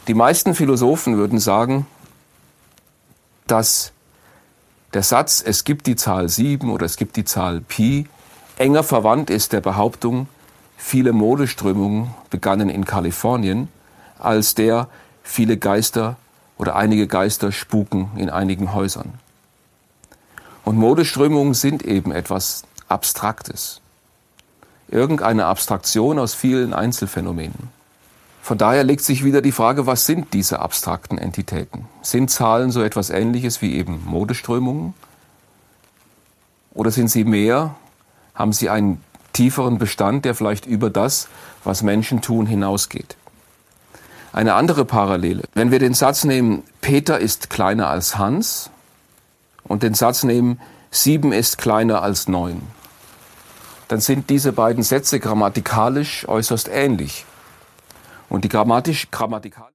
Die meisten Philosophen würden sagen, dass der Satz, es gibt die Zahl 7 oder es gibt die Zahl Pi, enger verwandt ist der Behauptung, viele Modeströmungen begannen in Kalifornien, als der viele Geister oder einige Geister spuken in einigen Häusern. Und Modeströmungen sind eben etwas Abstraktes. Irgendeine Abstraktion aus vielen Einzelphänomenen. Von daher legt sich wieder die Frage, was sind diese abstrakten Entitäten? Sind Zahlen so etwas Ähnliches wie eben Modeströmungen? Oder sind sie mehr? Haben sie einen tieferen Bestand, der vielleicht über das, was Menschen tun, hinausgeht? Eine andere Parallele. Wenn wir den Satz nehmen, Peter ist kleiner als Hans und den Satz nehmen, 7 ist kleiner als 9, dann sind diese beiden Sätze grammatikalisch äußerst ähnlich. Und die grammatikal